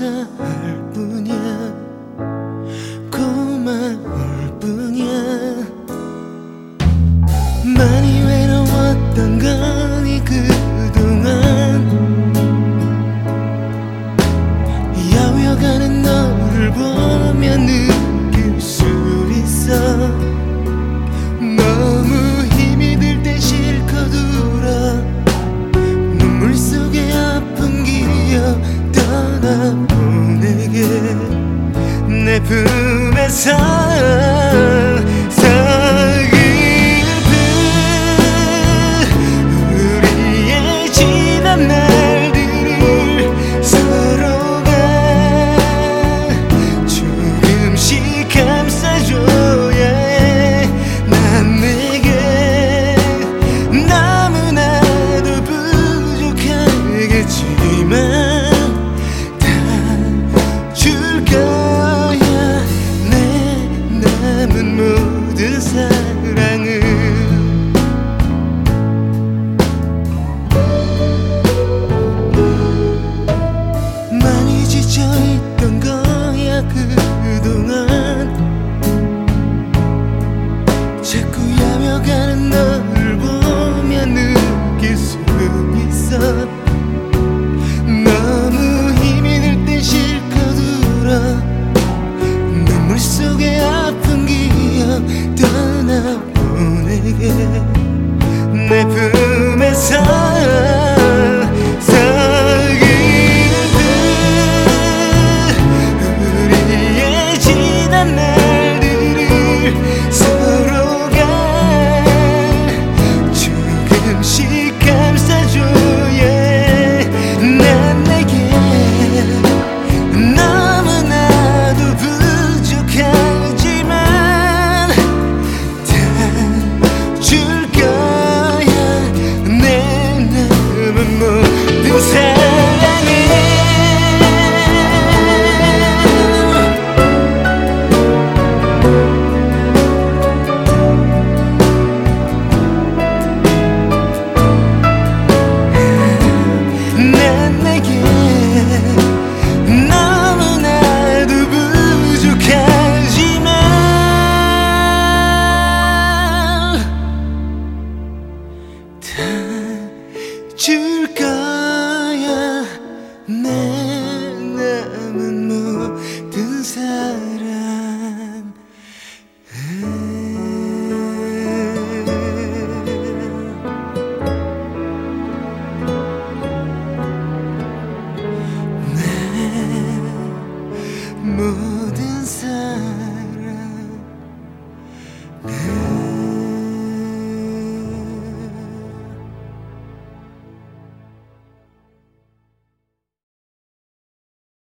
감사할 뿐이야. 고마울 뿐이야. 많이 외로웠던 거니 그동안. 야위어가는 너를 보면 느낄 수 있어. 너무 힘이 들 때 실컷 울어. 눈물 속에 아픈 기억 떠나보내게. 내 품에서 서글픈 우리의 지난 날들을 서로가 조금씩 감싸줘야 해. 난 내게 너무나도 부족하겠지만 모든 사랑을. 많이 지쳐있던 거야 그동안. 자꾸 야며가는 너를 보면 느낄 수 있어. 너무 힘이 들 때 실컷 울어. 눈물 속에 아픈 기억 떠나보내게. 내 품에서 서글픈 우리의 지난 날들을 서로가 조금씩 감싸줘야 해. 난 내게 너무나도 부족하지만 다 줄 거야. 내 남은 모든 사랑을. 난 내게 너무나도 부족하지만 다 줄 거야.